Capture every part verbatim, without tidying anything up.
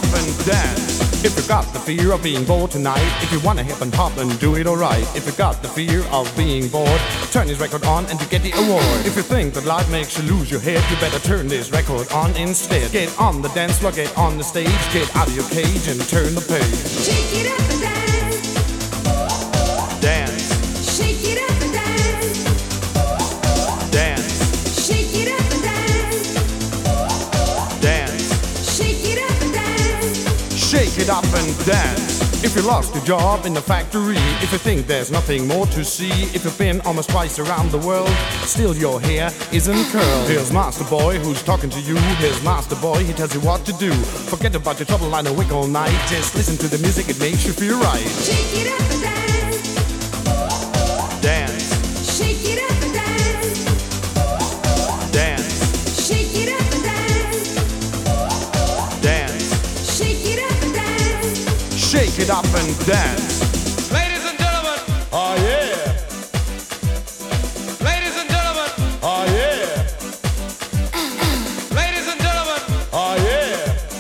up and dance. If you got the fear of being bored tonight, if you wanna hip and hop and do it alright, if you got the fear of being bored, turn this record on and you get the award. If you think that life makes you lose your head, you better turn this record on instead. Get on the dance floor, get on the stage, get out of your cage and turn the page. Shake it up and dance. Dance. Shake it up and dance. Dance. Shake it up and dance. Dance. Shake it up and dance. Shake it up and dance. If you lost your job in the factory, if you think there's nothing more to see, if you've been almost twice around the world, still your hair isn't curled. Here's Master Boy who's talking to you. Here's Master Boy, he tells you what to do. Forget about your trouble line awake all night. Just listen to the music, it makes you feel right. Shake it up and dance. Dance. Shake it up and dance. Dance. Shake it up and dance. Dance. Shake it up and dance. Shake it up and dance. Ladies and gentlemen, Oh yeah. ladies and gentlemen, Oh yeah. ladies and gentlemen, Oh yeah.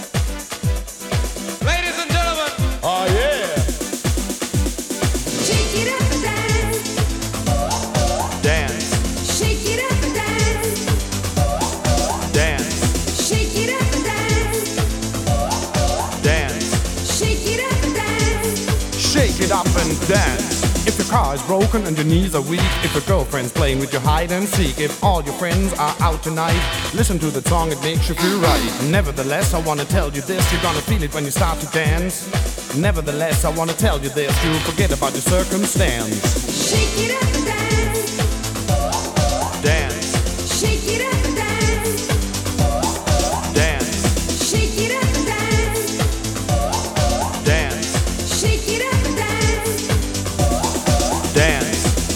ladies and gentlemen, Oh yeah. Shake it up and dance. Dance. Shake it up and dance. Dance. Shake it up and dance. Dance. Shake it up and dance. Shake it up and dance. If your car is broken and your knees are weak, if your girlfriend's playing with your hide and seek, if all your friends are out tonight, listen to the song, it makes you feel right. Nevertheless, I wanna tell you this, you're gonna feel it when you start to dance. Nevertheless, I wanna tell you this, you'll forget about your circumstance. Shake it up and dance. Dance. Shake it up and dance. Dance. Shake it up and dance. Dance. Shake it up and dance. Dance.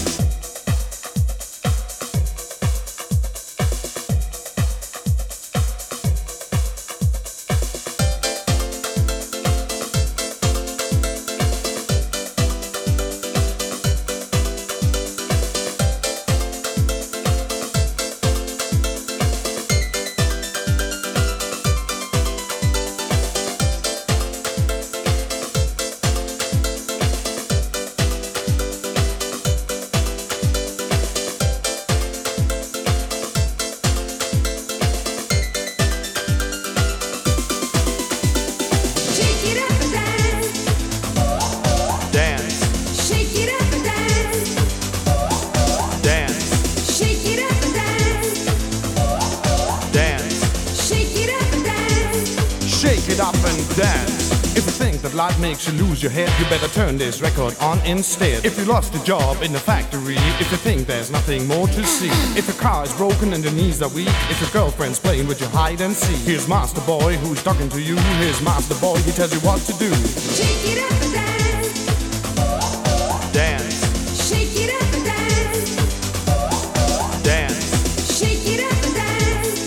Shake it up and dance. Dance. Shake it up and dance. Dance. Shake it up and dance. Dance. Shake it up and dance. Shake it up and dance. If you think that life makes you lose your head, you better turn this record on instead. If you lost a job in the factory, if you think there's nothing more to see, if your car is broken and your knees are weak, if your girlfriend's playing with your hide and seek, here's Master Boy who's talking to you. Here's Master Boy, he tells you what to do. Shake it up and dance. Dance. Shake it up and dance. Dance. Shake it up and dance.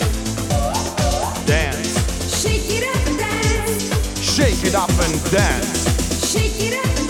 Dance. Shake it up and dance. Shake it up and dance. Shake it up and